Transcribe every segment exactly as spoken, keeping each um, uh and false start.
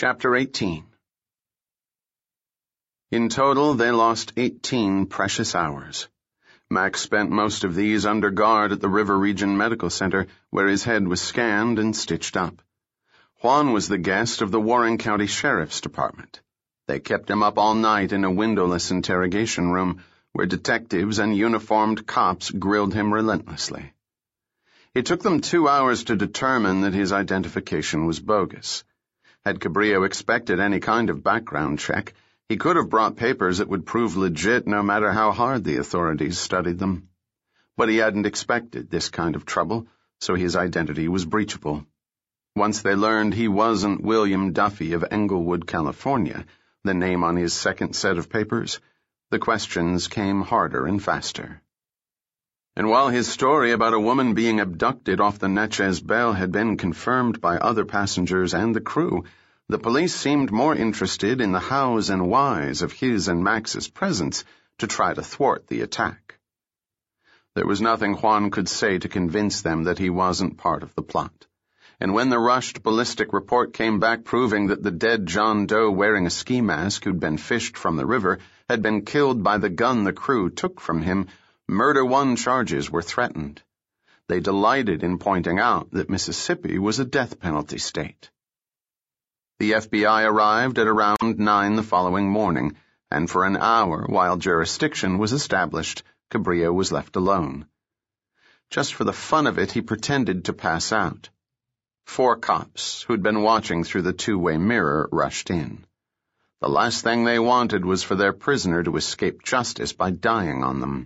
Chapter eighteen. In total, they lost eighteen precious hours. Max spent most of these under guard at the River Region Medical Center, where his head was scanned and stitched up. Juan was the guest of the Warren County Sheriff's Department. They kept him up all night in a windowless interrogation room, where detectives and uniformed cops grilled him relentlessly. It took them two hours to determine that his identification was bogus. Had Cabrillo expected any kind of background check, he could have brought papers that would prove legit no matter how hard the authorities studied them. But he hadn't expected this kind of trouble, so his identity was breachable. Once they learned he wasn't William Duffy of Englewood, California, the name on his second set of papers, the questions came harder and faster. And while his story about a woman being abducted off the Natchez Belle had been confirmed by other passengers and the crew, the police seemed more interested in the hows and whys of his and Max's presence to try to thwart the attack. There was nothing Juan could say to convince them that he wasn't part of the plot. And when the rushed ballistic report came back proving that the dead John Doe wearing a ski mask who'd been fished from the river had been killed by the gun the crew took from him, Murder One charges were threatened. They delighted in pointing out that Mississippi was a death penalty state. The F B I arrived at around nine the following morning, and for an hour, while jurisdiction was established, Cabrillo was left alone. Just for the fun of it, he pretended to pass out. Four cops, who'd been watching through the two-way mirror, rushed in. The last thing they wanted was for their prisoner to escape justice by dying on them.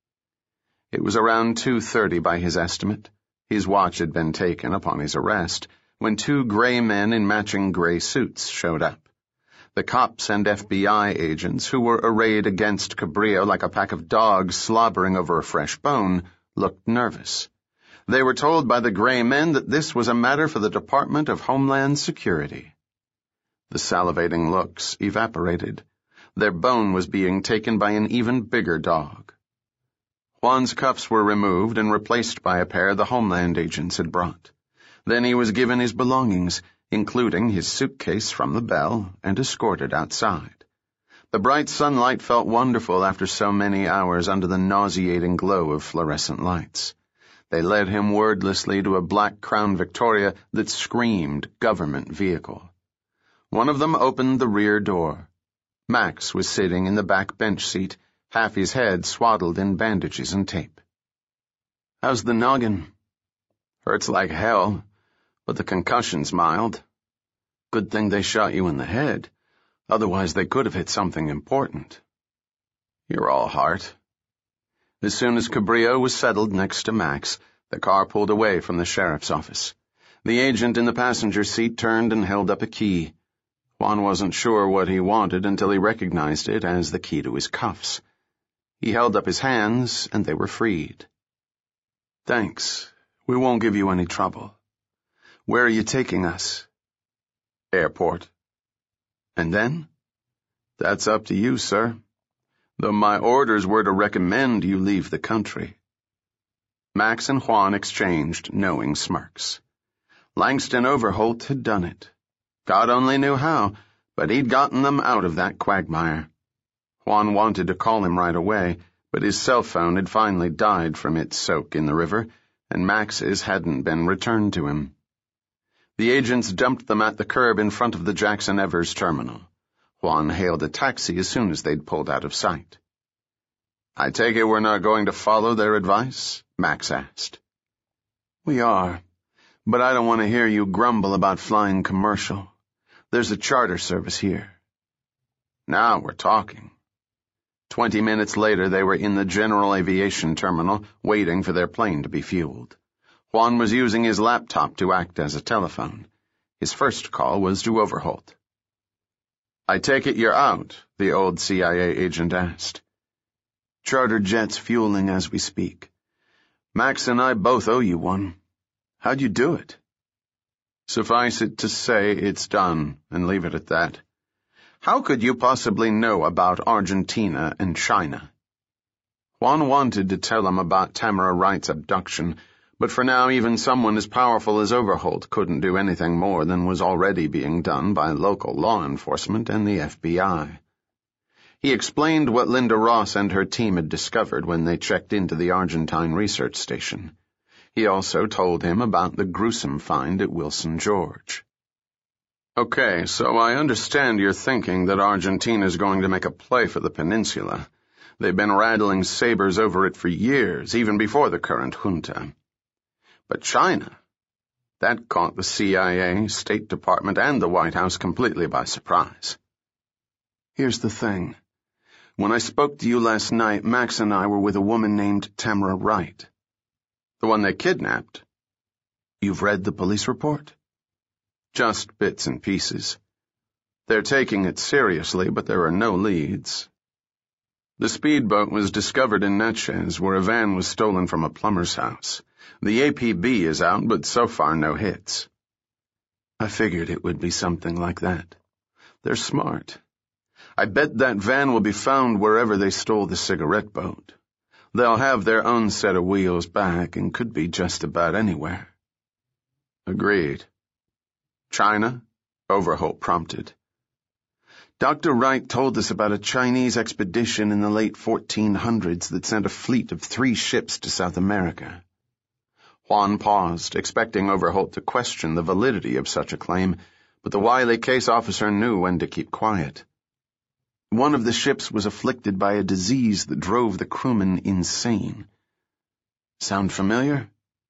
It was around two thirty by his estimate. His watch had been taken upon his arrest, when two gray men in matching gray suits showed up. The cops and F B I agents, who were arrayed against Cabrillo like a pack of dogs slobbering over a fresh bone, looked nervous. They were told by the gray men that this was a matter for the Department of Homeland Security. The salivating looks evaporated. Their bone was being taken by an even bigger dog. Juan's cuffs were removed and replaced by a pair the Homeland agents had brought. Then he was given his belongings, including his suitcase from the Belle, and escorted outside. The bright sunlight felt wonderful after so many hours under the nauseating glow of fluorescent lights. They led him wordlessly to a black Crown Victoria that screamed government vehicle. One of them opened the rear door. Max was sitting in the back bench seat, half his head swaddled in bandages and tape. "How's the noggin?" "Hurts like hell, but the concussion's mild. Good thing they shot you in the head. Otherwise they could have hit something important." "You're all heart." As soon as Cabrillo was settled next to Max, the car pulled away from the sheriff's office. The agent in the passenger seat turned and held up a key. Juan wasn't sure what he wanted until he recognized it as the key to his cuffs. He held up his hands, and they were freed. "Thanks. We won't give you any trouble. Where are you taking us?" "Airport." "And then?" "That's up to you, sir. Though my orders were to recommend you leave the country." Max and Juan exchanged knowing smirks. Langston Overholt had done it. God only knew how, but he'd gotten them out of that quagmire. Juan wanted to call him right away, but his cell phone had finally died from its soak in the river, and Max's hadn't been returned to him. The agents dumped them at the curb in front of the Jackson Evers terminal. Juan hailed a taxi as soon as they'd pulled out of sight. "I take it we're not going to follow their advice?" Max asked. "We are, but I don't want to hear you grumble about flying commercial. There's a charter service here." Now we're talking. Twenty minutes later, they were in the General Aviation Terminal, waiting for their plane to be fueled. Juan was using his laptop to act as a telephone. His first call was to Overholt. "I take it you're out?" the old C I A agent asked. "Charter jet's fueling as we speak. Max and I both owe you one. How'd you do it?" "Suffice it to say it's done, and leave it at that. How could you possibly know about Argentina and China?" Juan wanted to tell him about Tamara Wright's abduction, But for now, even someone as powerful as Overholt couldn't do anything more than was already being done by local law enforcement and the F B I. He explained what Linda Ross and her team had discovered when they checked into the Argentine research station. He also told him about the gruesome find at Wilson George. Okay, so I understand you're thinking that Argentina's going to make a play for the peninsula. They've been rattling sabers over it for years, even before the current junta. But China, that caught the C I A, State Department, and the White House completely by surprise. Here's the thing. When I spoke to you last night, Max and I were with a woman named Tamara Wright. The one they kidnapped. You've read the police report? Just bits and pieces. They're taking it seriously, but there are no leads. The speedboat was discovered in Natchez, where a van was stolen from a plumber's house. The A P B is out, but so far no hits. I figured it would be something like that. They're smart. I bet that van will be found wherever they stole the cigarette boat. They'll have their own set of wheels back and could be just about anywhere. Agreed. China? Overholt prompted. Doctor Wright told us about a Chinese expedition in the late fourteen hundreds that sent a fleet of three ships to South America. Juan paused, expecting Overholt to question the validity of such a claim, but the wily case officer knew when to keep quiet. One of the ships was afflicted by a disease that drove the crewmen insane. Sound familiar?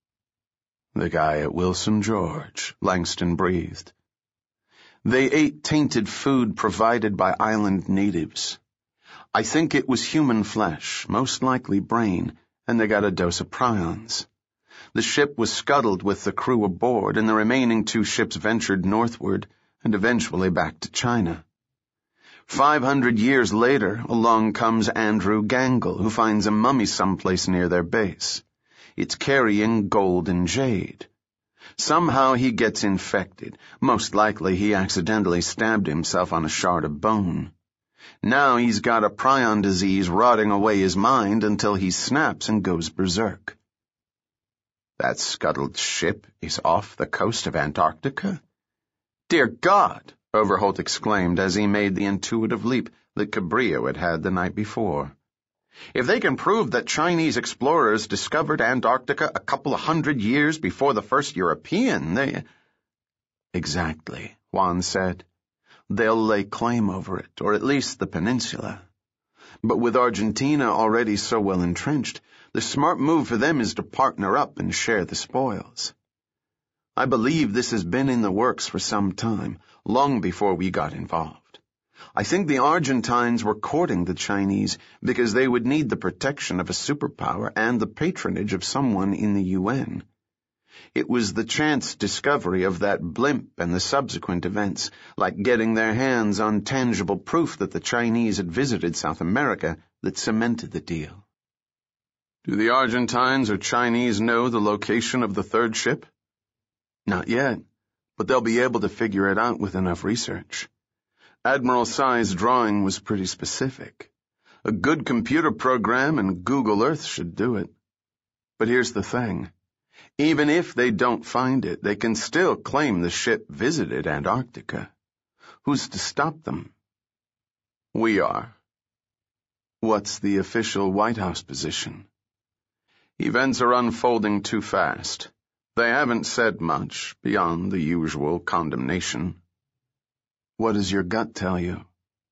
The guy at Wilson George, Langston breathed. They ate tainted food provided by island natives. I think it was human flesh, most likely brain, and they got a dose of prions. The ship was scuttled with the crew aboard, and the remaining two ships ventured northward and eventually back to China. Five hundred years later, along comes Andrew Gangle, who finds a mummy someplace near their base. It's carrying gold and jade. Somehow he gets infected. Most likely he accidentally stabbed himself on a shard of bone. Now he's got a prion disease rotting away his mind until he snaps and goes berserk. That scuttled ship is off the coast of Antarctica? Dear God! Overholt exclaimed as he made the intuitive leap that Cabrillo had had the night before. If they can prove that Chinese explorers discovered Antarctica a couple of hundred years before the first European, they... Exactly, Juan said. They'll lay claim over it, or at least the peninsula. But with Argentina already so well entrenched, the smart move for them is to partner up and share the spoils. I believe this has been in the works for some time, long before we got involved. I think the Argentines were courting the Chinese because they would need the protection of a superpower and the patronage of someone in the U N. It was the chance discovery of that blimp and the subsequent events, like getting their hands on tangible proof that the Chinese had visited South America, that cemented the deal. Do the Argentines or Chinese know the location of the third ship? Not yet, but they'll be able to figure it out with enough research. Admiral Tsai's drawing was pretty specific. A good computer program and Google Earth should do it. But here's the thing. Even if they don't find it, they can still claim the ship visited Antarctica. Who's to stop them? We are. What's the official White House position? Events are unfolding too fast. They haven't said much beyond the usual condemnation. What does your gut tell you?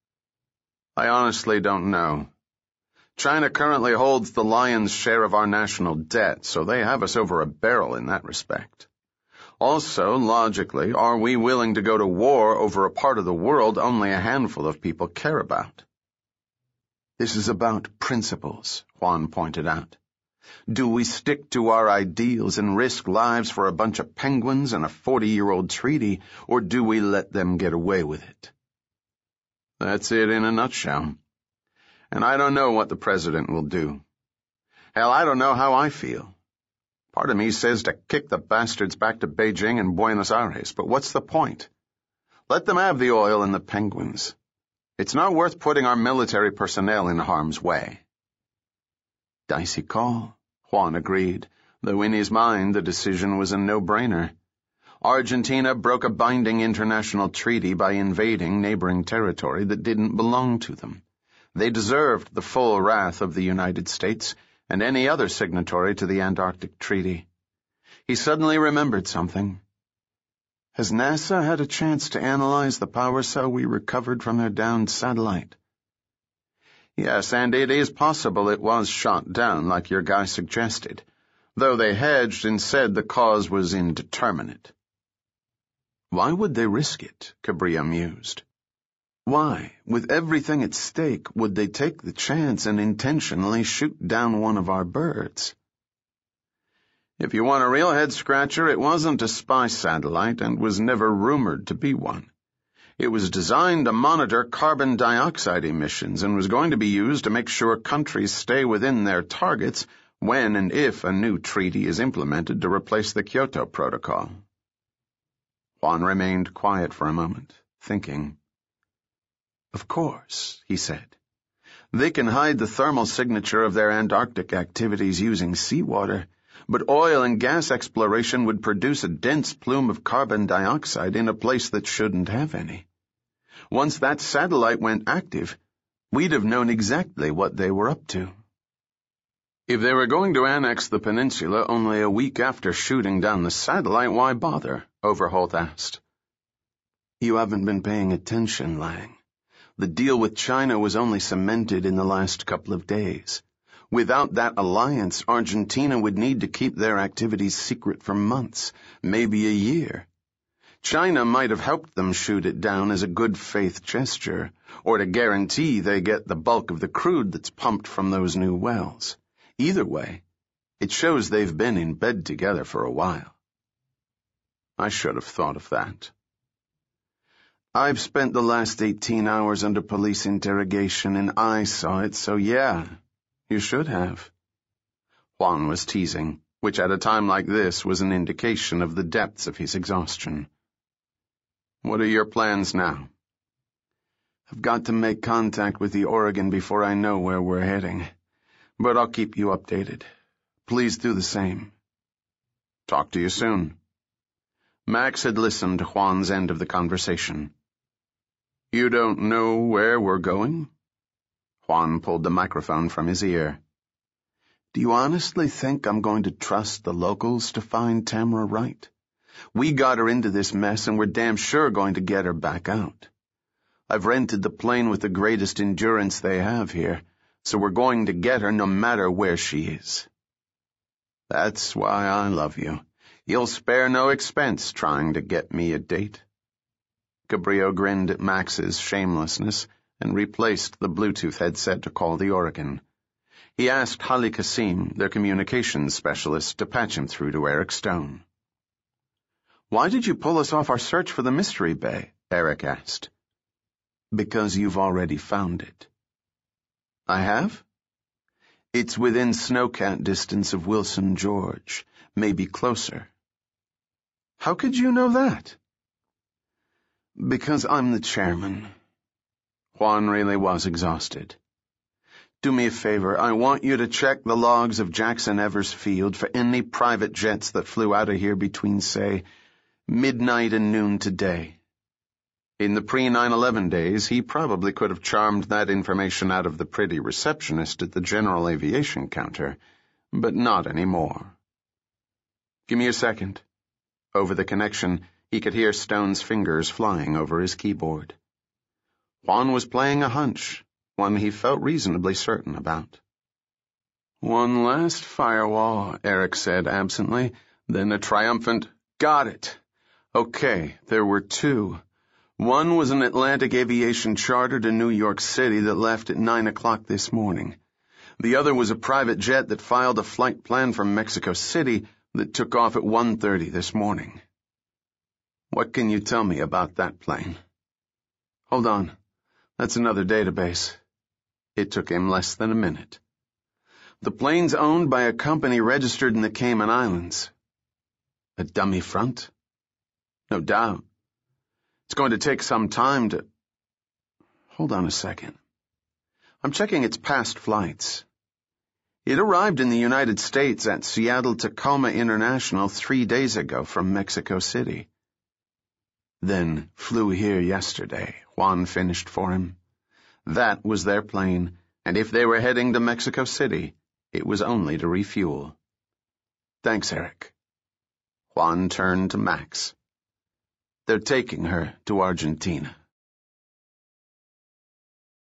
I honestly don't know. China currently holds the lion's share of our national debt, so they have us over a barrel in that respect. Also, logically, are we willing to go to war over a part of the world only a handful of people care about? This is about principles, Juan pointed out. Do we stick to our ideals and risk lives for a bunch of penguins and a forty-year-old treaty, or do we let them get away with it? That's it in a nutshell. And I don't know what the president will do. Hell, I don't know how I feel. Part of me says to kick the bastards back to Beijing and Buenos Aires, but what's the point? Let them have the oil and the penguins. It's not worth putting our military personnel in harm's way. Dicey call, Juan agreed, though in his mind the decision was a no-brainer. Argentina broke a binding international treaty by invading neighboring territory that didn't belong to them. They deserved the full wrath of the United States and any other signatory to the Antarctic Treaty. He suddenly remembered something. Has NASA had a chance to analyze the power cell we recovered from their downed satellite? Yes, and it is possible it was shot down like your guy suggested, though they hedged and said the cause was indeterminate. Why would they risk it? Cabrillo mused. Why, with everything at stake, would they take the chance and intentionally shoot down one of our birds? If you want a real head-scratcher, it wasn't a spy satellite and was never rumored to be one. It was designed to monitor carbon dioxide emissions and was going to be used to make sure countries stay within their targets when and if a new treaty is implemented to replace the Kyoto Protocol. Juan remained quiet for a moment, thinking. Of course, he said. They can hide the thermal signature of their Antarctic activities using seawater, but oil and gas exploration would produce a dense plume of carbon dioxide in a place that shouldn't have any. Once that satellite went active, we'd have known exactly what they were up to. If they were going to annex the peninsula only a week after shooting down the satellite, why bother? Overholt asked. You haven't been paying attention, Lang. The deal with China was only cemented in the last couple of days. Without that alliance, Argentina would need to keep their activities secret for months, maybe a year. China might have helped them shoot it down as a good faith gesture, or to guarantee they get the bulk of the crude that's pumped from those new wells. Either way, it shows they've been in bed together for a while. I should have thought of that. I've spent the last eighteen hours under police interrogation, and I saw it, so yeah, you should have. Juan was teasing, which at a time like this was an indication of the depths of his exhaustion. What are your plans now? I've got to make contact with the Oregon before I know where we're heading, but I'll keep you updated. Please do the same. Talk to you soon. Max had listened to Juan's end of the conversation. You don't know where we're going? Juan pulled the microphone from his ear. Do you honestly think I'm going to trust the locals to find Tamara Wright? We got her into this mess and we're damn sure going to get her back out. I've rented the plane with the greatest endurance they have here, so we're going to get her no matter where she is. That's why I love you. You'll spare no expense trying to get me a date. Cabrillo grinned at Max's shamelessness and replaced the Bluetooth headset to call the Oregon. He asked Holly Kasim, their communications specialist, to patch him through to Eric Stone. Why did you pull us off our search for the Mystery Bay? Eric asked. Because you've already found it. I have? It's within snowcat distance of Wilson George, maybe closer. How could you know that? Because I'm the chairman. Juan really was exhausted. Do me a favor, I want you to check the logs of Jackson Evers Field for any private jets that flew out of here between, say, midnight and noon today. In the pre nine eleven days, he probably could have charmed that information out of the pretty receptionist at the General Aviation counter, but not anymore. Give me a second. Over the connection, he could hear Stone's fingers flying over his keyboard. Juan was playing a hunch, one he felt reasonably certain about. One last firewall, Eric said absently, then a triumphant, got it. Okay, there were two. One was an Atlantic Aviation charter to New York City that left at nine o'clock this morning. The other was a private jet that filed a flight plan from Mexico City that took off at one thirty this morning. What can you tell me about that plane? Hold on. That's another database. It took him less than a minute. The plane's owned by a company registered in the Cayman Islands. A dummy front? No doubt. It's going to take some time to... Hold on a second. I'm checking its past flights. It arrived in the United States at Seattle-Tacoma International three days ago from Mexico City. Then flew here yesterday, Juan finished for him. That was their plane, and if they were heading to Mexico City, it was only to refuel. Thanks, Eric. Juan turned to Max. They're taking her to Argentina.